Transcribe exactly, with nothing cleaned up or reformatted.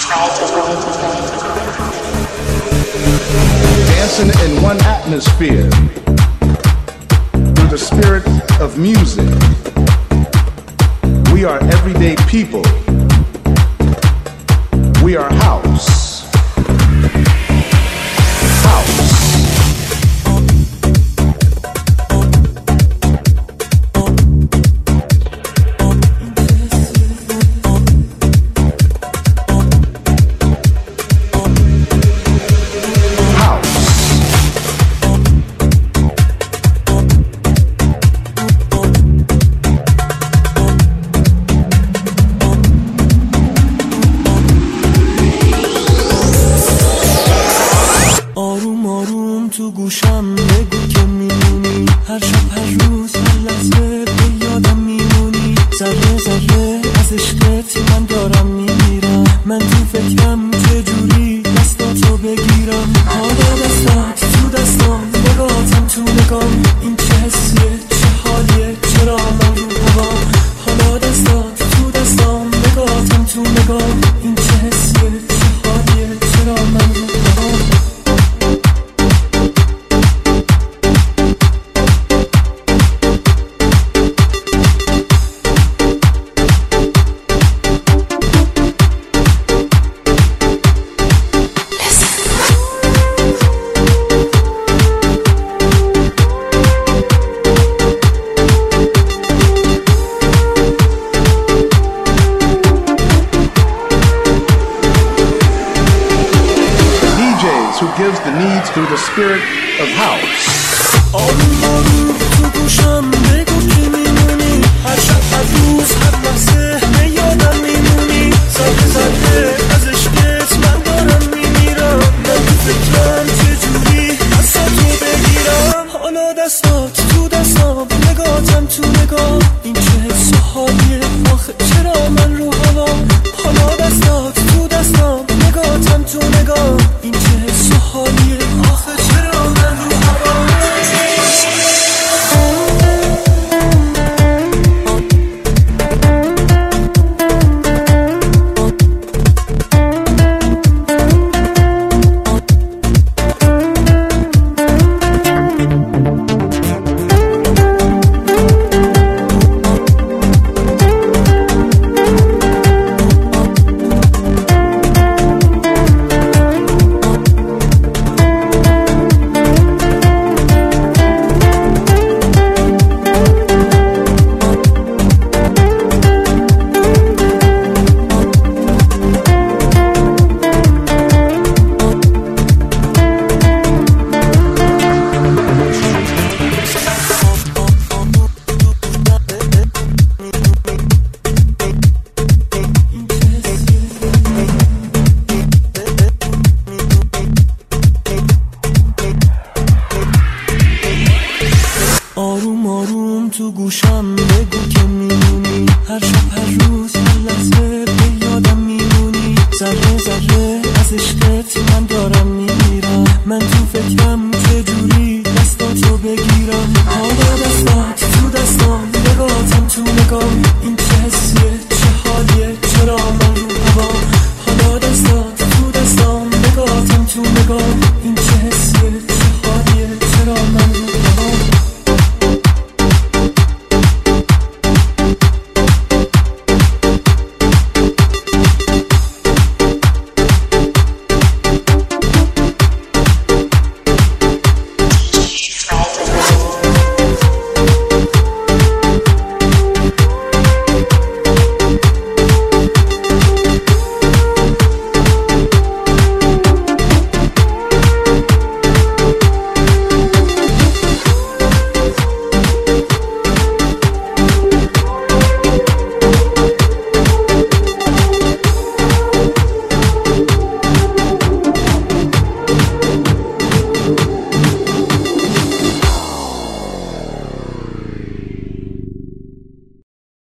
Dancing in one atmosphere through the spirit of music. We are everyday people. We are house. House. تو گوشم بگو که میمونی، هر شب هر روز هر لحظه به یادم میمونی، ذره ذره از عشقت من دارم میمیرم، من تو فکرم چجوری دستاتو بگیرم، حالا دستات تو دستام، نگاهتم تو نگام، این چه حسیه چه حالیه چرا من رو هوام، حالا دستات تو دستام، نگاهتم تو نگام، این چه حسیه چه حالیه چرا من رو هوام. Who gives the needs through the spirit of house. آروم آروم تو گوشم بگو که میمونی، هر شب هر روز هر لحظه به یادم میمونی، ذره ذره از عشقت من دارم میمیرم، من تو فکرم چجوری دستاتو بگیرم، حالا دستات تو دستام، نگاهتم تو نگاه، این چه حس و حالیه آخه چرا من رو هوام، حالا دستات تو دستام، نگاهتم تو نگاه، این چه حس و حالیه آخه چرا من رو هوام. آروم آروم تو گوشم بگو که میمونی، هر شب هر روز هر لحظه به یادم میمونی، ذره ذره از عشقت من دارم میمیرم، من تو فکرم